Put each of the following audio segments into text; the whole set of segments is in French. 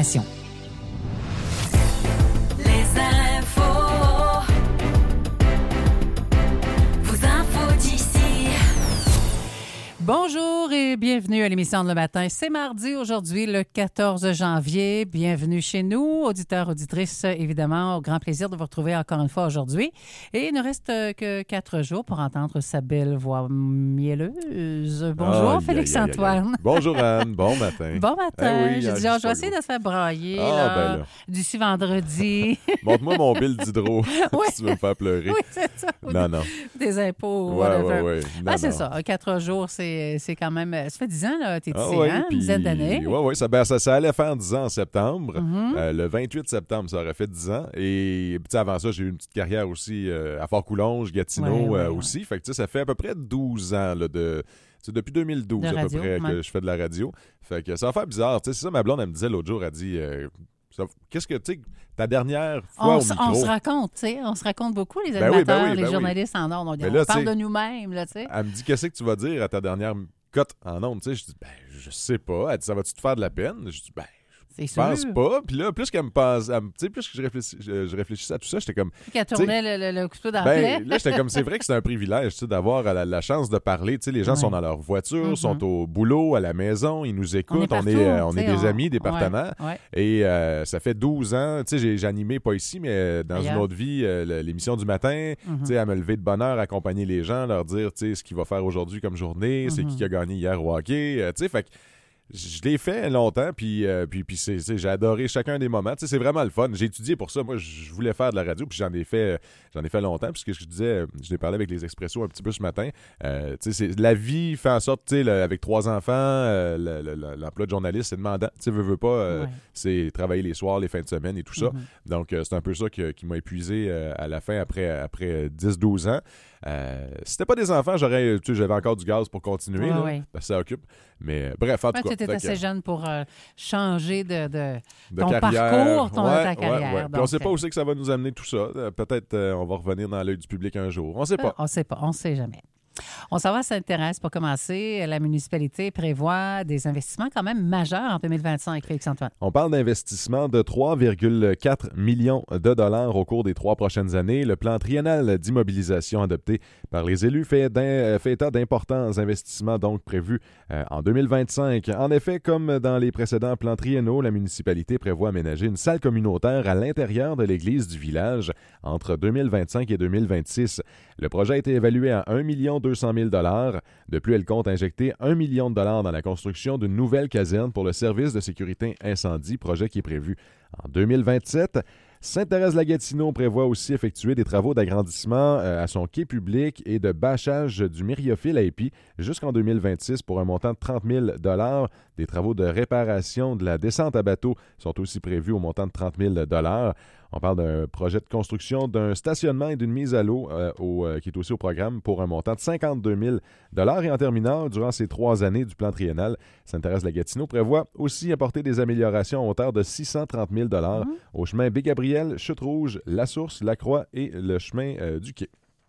d'information. Les infos. Vos infos d'ici. Bonjour et bienvenue à l'émission de Le Matin. C'est mardi aujourd'hui, le 14 janvier. Bienvenue chez nous, auditeurs, auditrices, évidemment. Au grand plaisir de vous retrouver encore une fois aujourd'hui. Et il ne reste que 4 jours pour entendre sa belle voix mielleuse. Bonjour, Félix-Antoine. Bonjour, Anne. Bon matin. Bon matin. Oui, J'ai dit, je vais essayer de se faire brailler là, d'ici vendredi. Montre-moi mon bill d'hydro Oui. si tu veux me faire pleurer. Oui, c'est ça. Non. Des impôts, Ouais. Ouais. C'est ça. 4 jours, c'est quand même... Ça fait 10 ans, là, t'es ici, Oui, hein? Une dizaine d'années. Oui, ça allait faire 10 ans en septembre. Le 28 septembre, ça aurait fait 10 ans. Et avant ça, j'ai eu une petite carrière aussi à Fort-Coulonge, Gatineau aussi. Fait que ça fait à peu près 12 ans là, depuis 2012 de à radio, peu près que je fais de la radio. Fait que ça va faire bizarre. C'est ça, ma blonde, elle me disait l'autre jour, elle dit... qu'est-ce que, tu sais, ta dernière fois au micro... On se raconte, tu sais. On se raconte beaucoup, les animateurs, les journalistes en ondes. On parle de nous-mêmes, là, tu sais. Elle me dit, qu'est-ce que tu vas dire à ta dernière cote en ondes, tu sais? Je dis, je sais pas. Elle dit, ça va-tu te faire de la peine? Je dis, je pense pas. Puis là, plus qu'elle me passe, plus que je réfléchissais à tout ça, j'étais comme... Qu'elle tournait le couteau dans la plaie. Là, j'étais comme, c'est vrai que c'est un privilège, d'avoir la chance de parler. Tu sais, les gens sont dans leur voiture, sont au boulot, à la maison, ils nous écoutent, on est des amis, des partenaires. Ouais. Et ça fait 12 ans, tu sais, j'ai animé, pas ici, mais dans une autre vie, l'émission du matin, tu sais, à me lever de bonne heure, accompagner les gens, leur dire, tu sais, ce qu'il va faire aujourd'hui comme journée, c'est qui a gagné hier au hockey, tu sais, fait que je l'ai fait longtemps, puis j'ai adoré chacun des moments. C'est vraiment le fun. J'ai étudié pour ça. Moi, je voulais faire de la radio, puis j'en ai fait longtemps. Puis ce que je disais, je l'ai parlé avec les Expressos un petit peu ce matin. La vie fait en sorte, avec 3 enfants, l'emploi de journaliste, c'est demandant. Veux pas, c'est travailler les soirs, les fins de semaine et tout ça. Donc, c'est un peu ça qui m'a épuisé à la fin, après 10-12 ans. Si c'était pas des enfants, j'avais encore du gaz pour continuer, parce que ça occupe. Mais bref, en tout cas. Tu étais assez jeune pour changer de ton carrière. Parcours, ta carrière. Ouais. Puis on sait pas où c'est que ça va nous amener tout ça. Peut-être on va revenir dans l'œil du public un jour. On sait pas. On sait jamais. On s'en va s'intéresse pour commencer. La municipalité prévoit des investissements quand même majeurs en 2025, Félix-Antoine. On parle d'investissements de 3,4 millions de dollars au cours des 3 prochaines années. Le plan triennal d'immobilisation adopté par les élus fait état d'importants investissements donc prévus en 2025. En effet, comme dans les précédents plans triennaux, la municipalité prévoit aménager une salle communautaire à l'intérieur de l'église du village entre 2025 et 2026. Le projet a été évalué à 1 200 000 $. De plus, elle compte injecter 1 million de dollars dans la construction d'une nouvelle caserne pour le service de sécurité incendie, projet qui est prévu en 2027. Sainte-Thérèse-la-Gatineau prévoit aussi effectuer des travaux d'agrandissement à son quai public et de bâchage du Myriophile à Épi jusqu'en 2026 pour un montant de 30 000 $. Des travaux de réparation de la descente à bateau sont aussi prévus au montant de 30 000 $. On parle d'un projet de construction d'un stationnement et d'une mise à l'eau qui est aussi au programme pour un montant de 52 000 $. Et en terminant, durant ces 3 années du plan triennal, Sainte-Thérèse-la-Gatineau prévoit aussi apporter des améliorations à hauteur de 630 000 $ au chemin Baie-Gabriel, Chute-Rouge, La Source, La Croix et le chemin du Quai.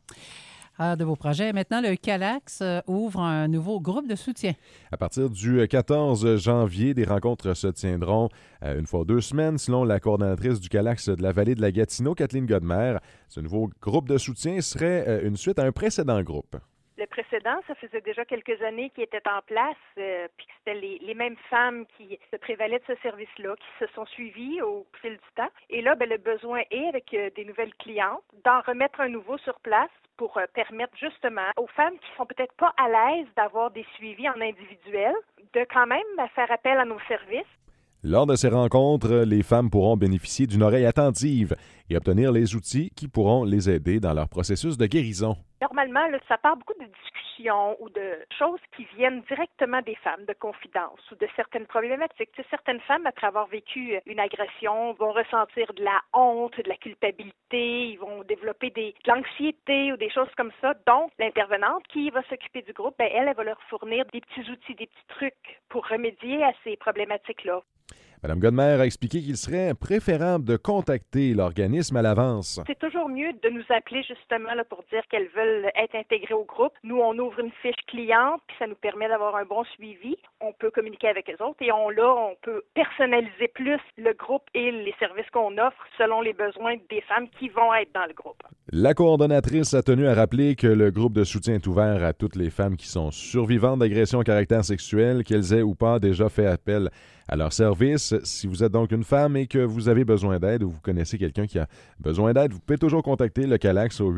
De vos projets. Maintenant, le Calax ouvre un nouveau groupe de soutien. À partir du 14 janvier, des rencontres se tiendront une fois 2 semaines, selon la coordonnatrice du Calax de la vallée de la Gatineau, Kathleen Godmer. Ce nouveau groupe de soutien serait une suite à un précédent groupe. Le précédent, ça faisait déjà quelques années qu'il était en place, puis que c'était les mêmes femmes qui se prévalaient de ce service-là, qui se sont suivies au fil du temps. Et là, le besoin est, avec des nouvelles clientes, d'en remettre un nouveau sur place pour permettre justement aux femmes qui sont peut-être pas à l'aise d'avoir des suivis en individuel, de quand même faire appel à nos services. Lors de ces rencontres, les femmes pourront bénéficier d'une oreille attentive et obtenir les outils qui pourront les aider dans leur processus de guérison. Normalement, là, ça part beaucoup de discussions ou de choses qui viennent directement des femmes, de confidences ou de certaines problématiques. Tu sais, certaines femmes, après avoir vécu une agression, vont ressentir de la honte, de la culpabilité, ils vont développer de l'anxiété ou des choses comme ça. Donc, l'intervenante qui va s'occuper du groupe, elle va leur fournir des petits outils, des petits trucs pour remédier à ces problématiques-là. Mme Godmer a expliqué qu'il serait préférable de contacter l'organisme à l'avance. C'est toujours mieux de nous appeler justement là, pour dire qu'elles veulent être intégrées au groupe. Nous, on ouvre une fiche cliente, puis ça nous permet d'avoir un bon suivi. On peut communiquer avec eux autres et on peut personnaliser plus le groupe et les services qu'on offre selon les besoins des femmes qui vont être dans le groupe. La coordonnatrice a tenu à rappeler que le groupe de soutien est ouvert à toutes les femmes qui sont survivantes d'agressions à caractère sexuel, qu'elles aient ou pas déjà fait appel à leur service. Si vous êtes donc une femme et que vous avez besoin d'aide ou vous connaissez quelqu'un qui a besoin d'aide, vous pouvez toujours contacter le Calax au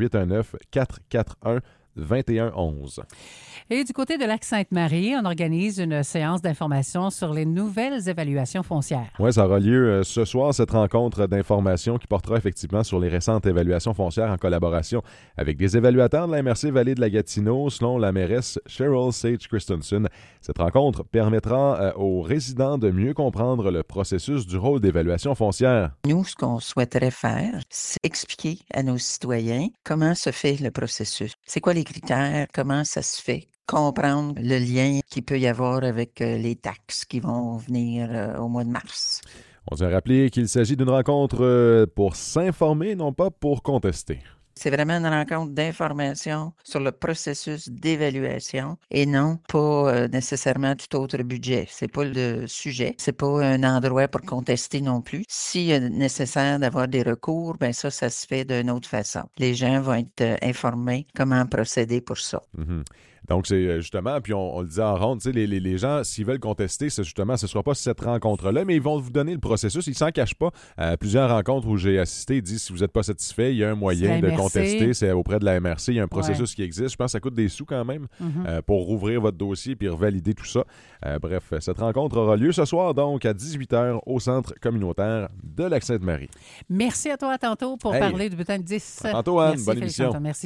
819-441-2111. Et du côté de Lac-Sainte-Marie, on organise une séance d'information sur les nouvelles évaluations foncières. Oui, ça aura lieu ce soir, cette rencontre d'information qui portera effectivement sur les récentes évaluations foncières en collaboration avec des évaluateurs de la MRC Vallée de la Gatineau, selon la mairesse Cheryl Sage Christensen. Cette rencontre permettra aux résidents de mieux comprendre le processus du rôle d'évaluation foncière. Nous, ce qu'on souhaiterait faire, c'est expliquer à nos citoyens comment se fait le processus. C'est quoi les critères, comment ça se fait, comprendre le lien qu'il peut y avoir avec les taxes qui vont venir au mois de mars. On tient à rappeler qu'il s'agit d'une rencontre pour s'informer, non pas pour contester. C'est vraiment une rencontre d'information sur le processus d'évaluation et non pas nécessairement tout autre budget. C'est pas le sujet. C'est pas un endroit pour contester non plus. S'il est nécessaire d'avoir des recours, ben ça se fait d'une autre façon. Les gens vont être informés comment procéder pour ça. Mm-hmm. Donc, c'est justement, puis on le disait en ronde, les gens, s'ils veulent contester, ce ne sera pas cette rencontre-là, mais ils vont vous donner le processus. Ils ne s'en cachent pas. Plusieurs rencontres où j'ai assisté, ils disent si vous n'êtes pas satisfait, il y a un moyen de contester. C'est auprès de la MRC. Il y a un processus qui existe. Je pense que ça coûte des sous quand même pour rouvrir votre dossier puis revalider tout ça. Bref, cette rencontre aura lieu ce soir, donc, à 18h au Centre communautaire de Lac-Sainte-Marie. Merci à toi, à tantôt, pour parler du bulletin de 10. À tantôt, Anne. Merci, bonne émission. Merci.